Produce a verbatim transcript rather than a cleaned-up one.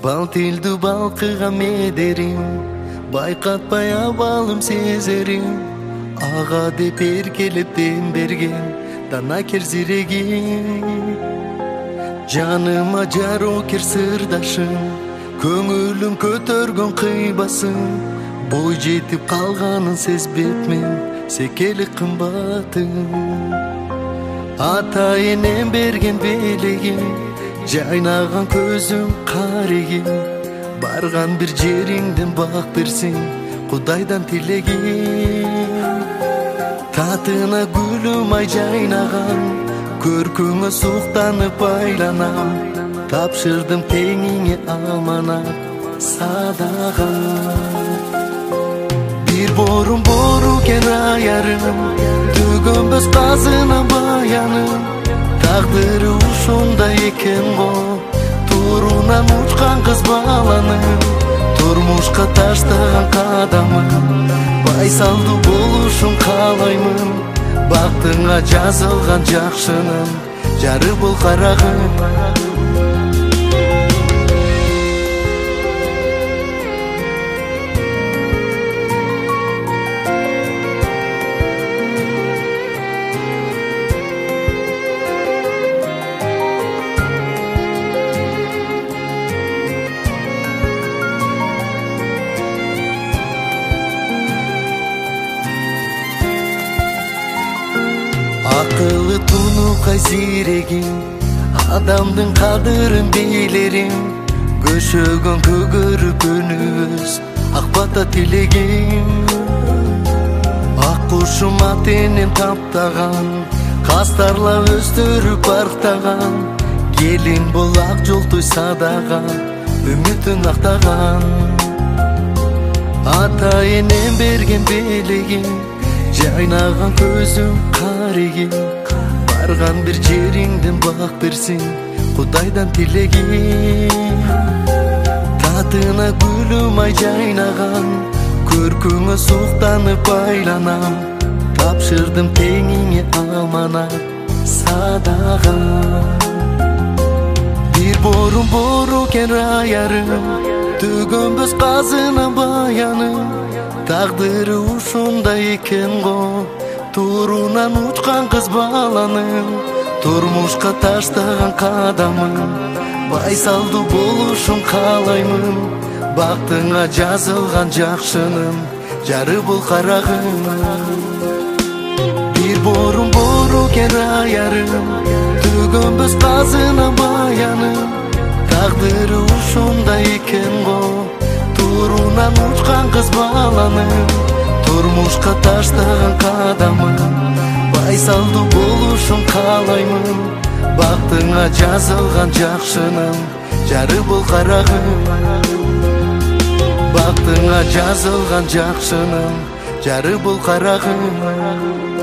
бал тилдүү балкыган медерим, байкатпай абалым сезерим, ага деп эркелеп дем берген дана керзирегим. Жаныма жарокер сырдашым, көңүлүм көтөргөн кыйбасым, бой жетип калганын сезбепмин, секелик кымбатым. Ата энем берген белегим, жайнаган көзүм карегим, барган бир жериңден бак берсин, Кудайдан тилегим. Татына гүлүм ай жайнаган, көркүңө суктанып айланам, тапшырдым теңиңе аманат садага. Бир борун бору кен аярым, төгөнбөс казына баяным, тагдыры ушундай экен го, турунан учкан кыз баланын, турмушка таштаган кадамым, байсалдуу болушун каалаймын, бактыңа жазылган жакшынын жары бол карагым. Акылы тунукай зирегим, адамдын кадырын билерим, көшөгөн көгөрүп өнүбүз ак бата тилегим. Ак кушум атенен таптаган, кастарлап өстөрүп арктаган, келин бол ак жолтой садага, үмүтүн актаган. Ата энем берген белегим, жайнаган көзүм карегим, барган бир жериңден бак берсин, Кудайдан тилегим. Татына гүлүм ай жайнаган, көркүңө суктанып айланам, тапшырдым теңиңе аманат садага. Бир борун бору кен аярым, төгөнбөс казына баяным, тагдыры ушундай экен го, турунан учкан кыз баланын, турмушка таштаган кадамым, байсалдуу болушун каалаймын, бактыңа жазылган жакшынын жары бол карагым. Бир борун бору кен аярым, төгөнбөс казына баяным, тагдыры ушундай экен го, турунан учкан кыз баланын, турмушка таштаган кадамым, байсалдуу болушун каалаймын, бактыңа жазылган жакшынын жары бол карагым. Бактыңа жазылган жакшынын жары бол карагым.